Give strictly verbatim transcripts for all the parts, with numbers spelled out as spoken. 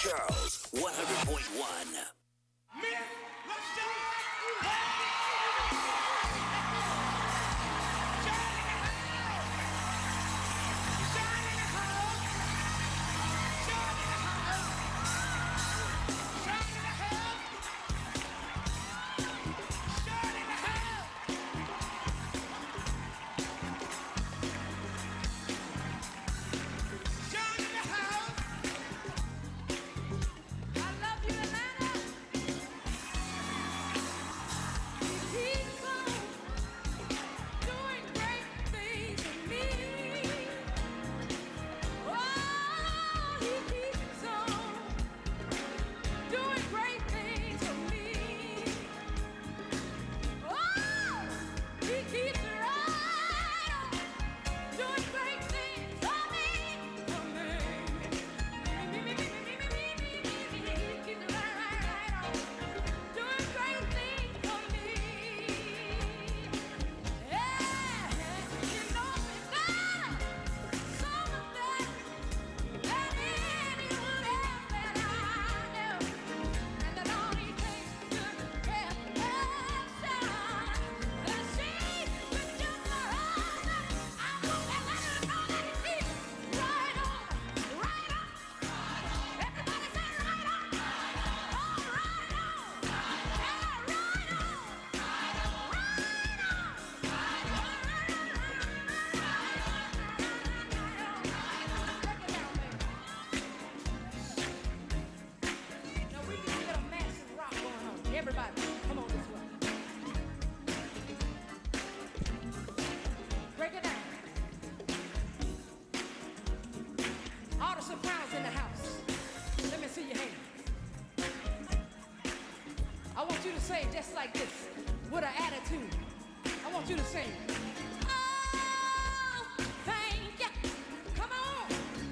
Charles, one hundred point one. Everybody, come on this way. Break it down. All the sopranos in the house. Let me see your hands. I want you to say just like this, with an attitude. I want you to sing. Oh, thank you. Come on.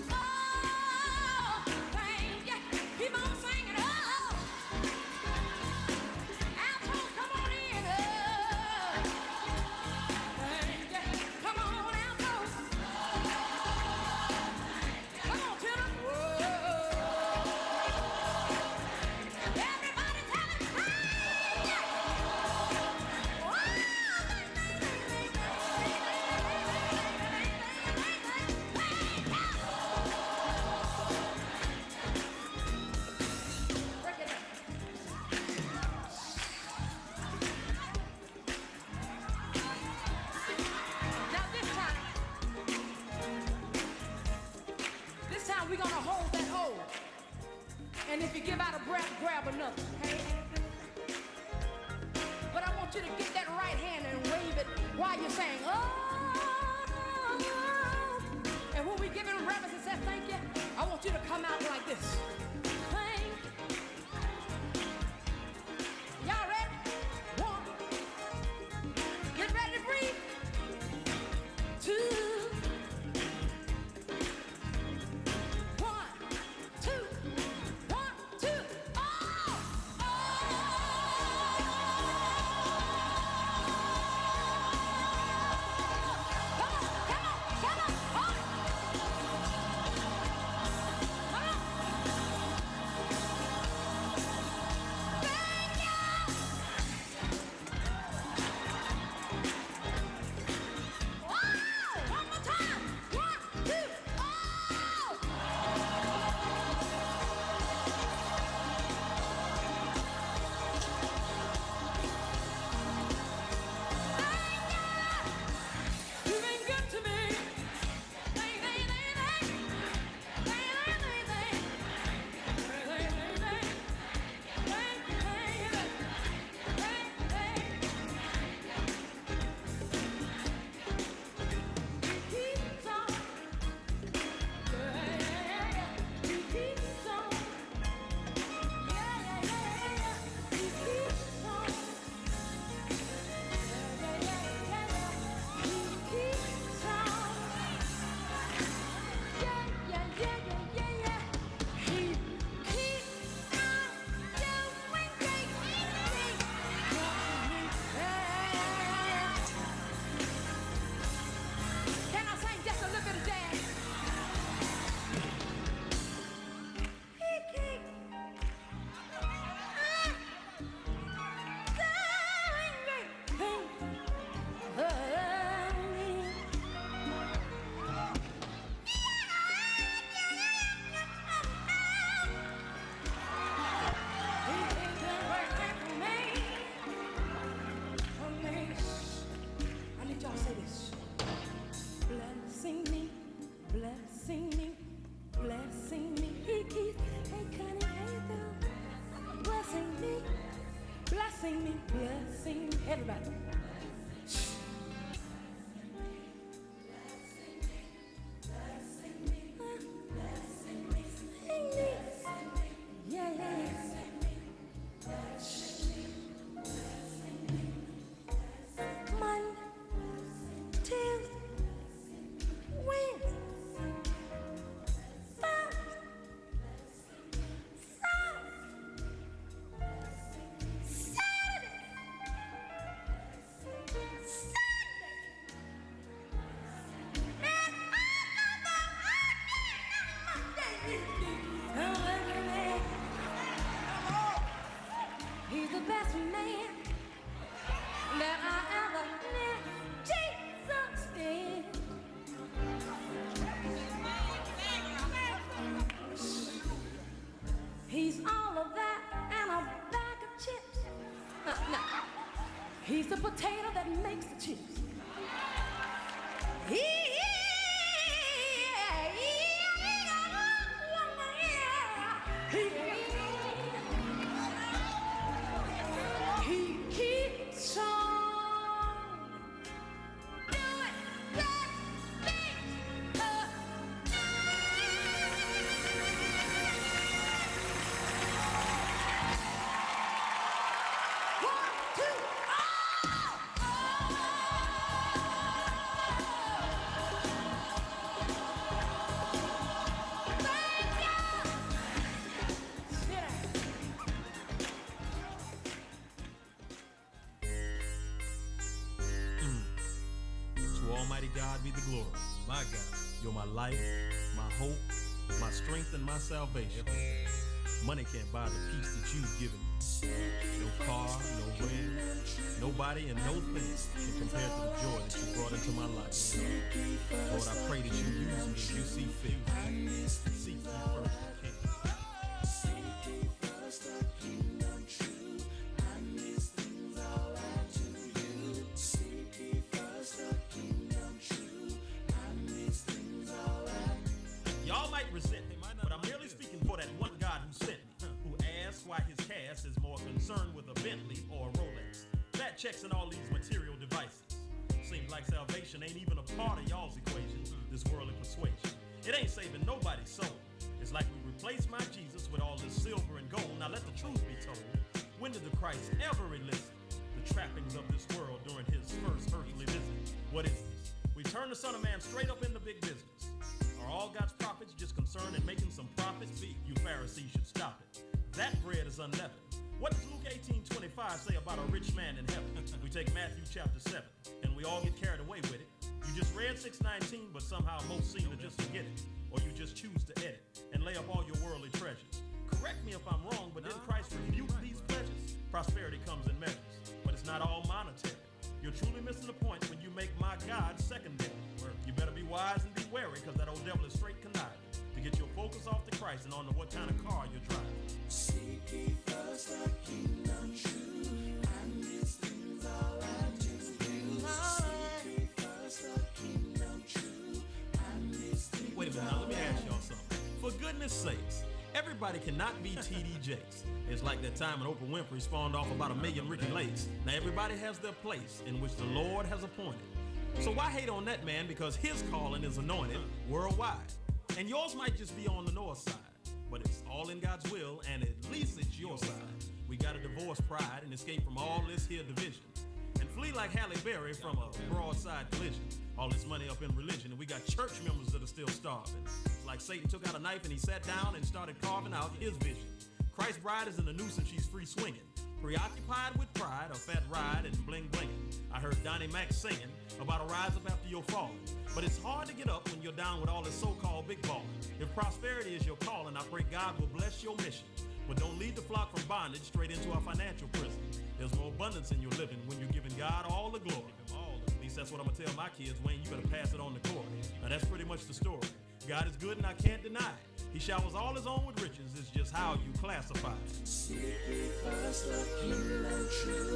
Oh, thank you. Keep on singing. Oh. We're gonna hold that hold. And if you give out a breath, grab another, okay? But I want you to get that right hand and wave it while you're saying, oh. And when we give him reverence and say thank you, I want you to come out like this. Thank you. Y'all ready? One. Get ready to breathe. Two. Come on. blessing me, blessing me. Everybody. Yeah, yeah, yeah. Monday, Tuesday, Wednesday, Thursday, Friday, Saturday, Sunday, and another Monday. He's the best man that I ever met. Jesus is. He's all of that and a bag of chips. Uh, no. He's the potato that makes the chips. He is. He keeps on doing great things. Uh, one, two, oh! Oh! Thank you! Sit down. To Almighty God be the glory. My God, you're my life, my hope, my strength, and my salvation. Money can't buy the peace that you've given me. No car, no ring, nobody, and no thing can compare to the joy that you brought into my life. Lord, I pray that you use me as you see fit. Seek ye first the kingdom. Y'all might resent me, but I'm merely speaking for that one God who sent me, who asked why his cast is more concerned with a Bentley or a Rolex. Fat checks and all these material devices. Seems like salvation ain't even a part of y'all's equation, this worldly persuasion. It ain't saving nobody's soul. It's like we replaced my Jesus with all this silver and gold. Now let the truth be told. When did the Christ ever elicit the trappings of this world during his first earthly visit? What is this? We turn the Son of Man straight up into big business. Are all God's prophets just concerned in making some profits? You Pharisees should stop it. That bread is unleavened. What does Luke eighteen twenty-five say about a rich man in heaven? We take Matthew chapter seven, and we all get carried away with it. You just read six nineteen, but somehow most seem to just forget it. Or you just choose to edit and lay up all your worldly treasures. Correct me if I'm wrong, but didn't Christ rebuke these pleasures? Prosperity comes in measures, but it's not all monetary. You're truly missing the point when you make my God secondary. You better be wise and be wary, because that old devil is straight conniving to get your focus off the Christ and on to what kind of car you're driving. Seek ye first the kingdom true, and these things are added to you. Seek ye first the kingdom true, and these things. Wait a minute, now let me ask y'all something. For goodness sakes, everybody cannot be T D Jakes. It's like that time when Oprah Winfrey spawned off about a million Ricky Lakes. Now everybody has their place in which the Lord has appointed. So why hate on that man, because his calling is anointed worldwide. And yours might just be on the north side, but it's all in God's will, and at least it's your side. We gotta divorce pride and escape from all this here division, and flee like Halle Berry from a broadside collision. All this money up in religion, and we got church members that are still starving. It's like Satan took out a knife and he sat down and started carving out his vision. Christ's bride is in a noose and she's free swinging, preoccupied with pride, a fat ride, and bling blinging. I heard Donnie Mac singing about a rise up after your fall. But it's hard to get up when you're down with all this so-called big ball. If prosperity is your calling, I pray God will bless your mission. But don't lead the flock from bondage straight into our financial prison. There's more abundance in your living when you're giving God all the glory. At least that's what I'm gonna tell my kids. Wayne, you better pass it on the court. Now that's pretty much the story. God is good and I can't deny it. He showers all his own with riches. It's just how you classify it. Seek ye first the kingdom true,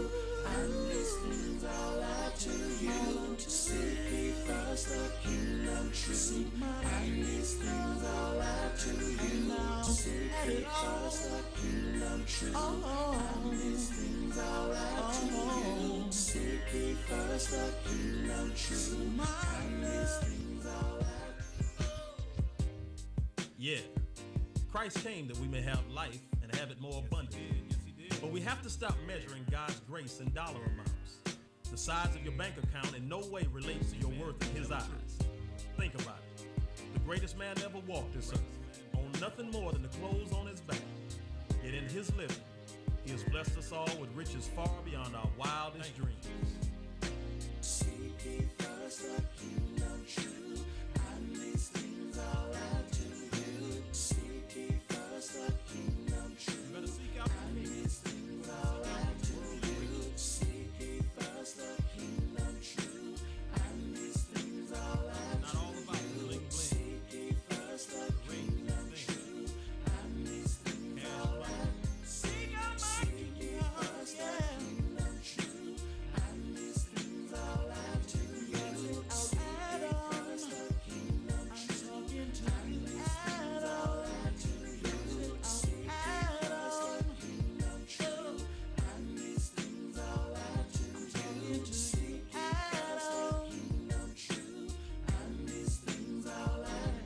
And these things I'll add to you. To seek ye first the kingdom true. And these things I'll add to you. To seek ye first the kingdom true. And these things I'll add to you. To seek ye first the kingdom true. And these things I'll add. Yeah, Christ came that we may have life and have it more abundantly. But we have to stop measuring God's grace in dollar amounts. The size of your bank account in no way relates to your worth in His eyes. Think about it. The greatest man ever walked this earth owned nothing more than the clothes on his back. Yet in His living, He has blessed us all with riches far beyond our wildest dreams. Seek ye first the kingdom true, and these things I'll add to you. Seek ye first the kingdom true. You better seek out And these things I'll add to you. Seek ye first the kingdom true. And these things I'll add not to all about the you. bling bling. Seek ye first the kingdom true. And these things I'll add. Seek out my Seek ye first the kingdom true. And these things I'll add to you. Seek ye first the kingdom true. And these things I'll add to you. Seek ye first the kingdom true. And these things I'll add to you. Seek ye first the kingdom true. And these things I'll add.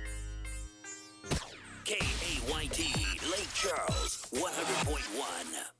K A Y T, Lake Charles, one hundred point one.